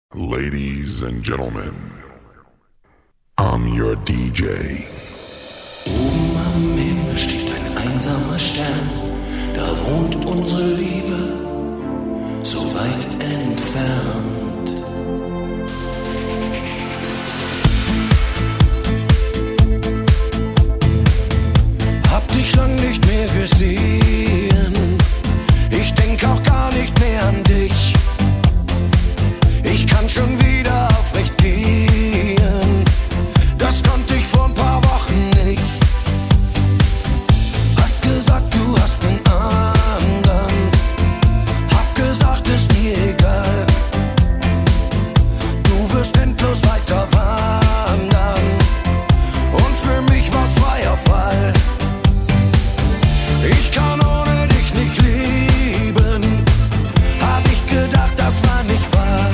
Ladies and gentlemen, I'm your DJ. Oben am Himmel steht ein einsamer Stern, da wohnt unsere Liebe, so weit entfernt. Hab dich lang nicht mehr gesehen, ich denk auch gar nicht mehr an dich. Ich kann schon wieder aufrecht gehen, das konnte ich vor ein paar Wochen nicht. Hast gesagt, du hast einen anderen, hab gesagt, ist mir egal. Du wirst endlos weiter wandern und für mich war's freier Fall. Ich kann ohne dich nicht leben, hab ich gedacht, das war nicht wahr.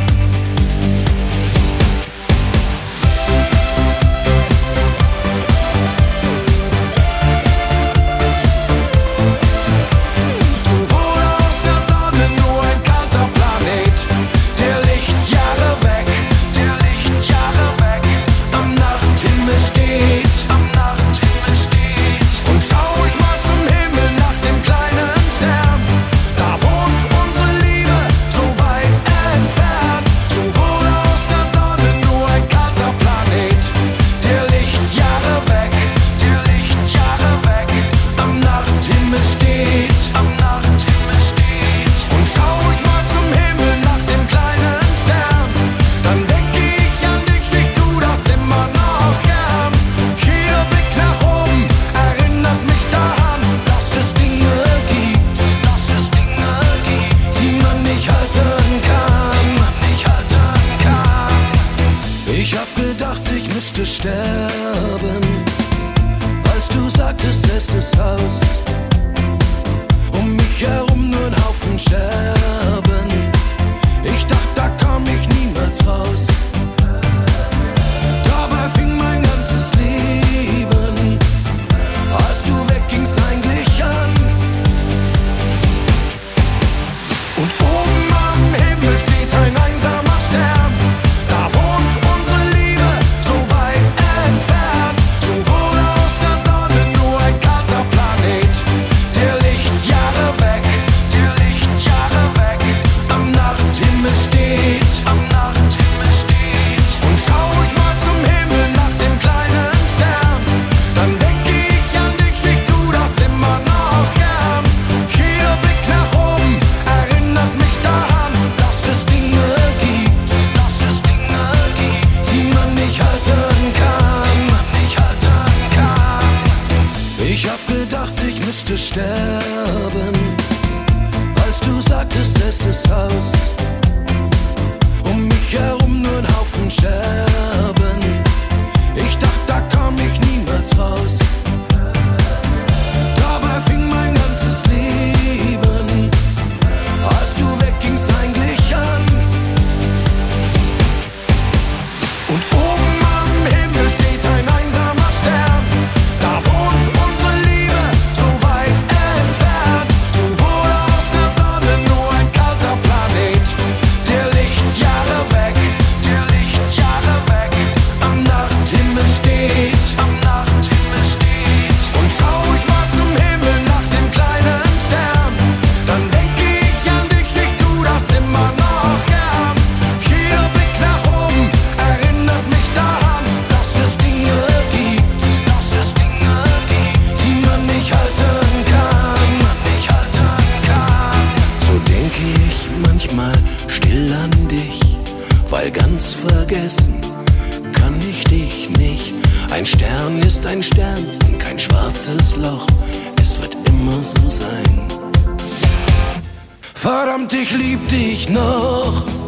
Sterben, als du sagtest, es ist aus. Um mich herum nur ein Haufen Scherben. Ich dachte, da komm ich niemals raus. Dabei fing mein ganzes Leben, als du weggingst, eigentlich an. Und oben am Himmel steht ein einsamer Stern. Da wohnt unsere Liebe, so weit entfernt. So wohl aus der Sonne, nur ein kalter Planet. Der Lichtjahre weg, am Nachthimmel steht, Und schau ich mal zum Himmel nach dem kleinen Stern, dann denk ich an dich, ich tu das immer noch gern. Jeder Blick nach oben erinnert mich daran, dass es Dinge gibt, die man nicht halten kann. Ich hab gedacht, ich müsste sterben, als du sagtest, es ist aus. Um mich herum nur ein Haufen Scherben. Ich dachte, da komm ich niemals raus. Dabei fing mein ganzes Leben, als du weggingst, eigentlich an. Und oben am Himmel steht ein einsamer Stern. Da wohnt unsere Liebe, so weit entfernt. So wohl aus der Sonne, nur ein kalter Planet. Der Lichtjahre weg, am Nachthimmel steht. Und schau ich mal zum Himmel nach dem kleinen Stern, dann denk ich an dich, ich tu das immer noch gern. Jeder Blick nach oben erinnert mich daran, dass es Dinge gibt, die man nicht halten kann. So denke ich manchmal still an dich, weil ganz vergessen kann ich dich nicht. Ein Stern ist ein Stern und kein schwarzes Loch, es wird immer so sein. Verdammt, ich lieb dich noch.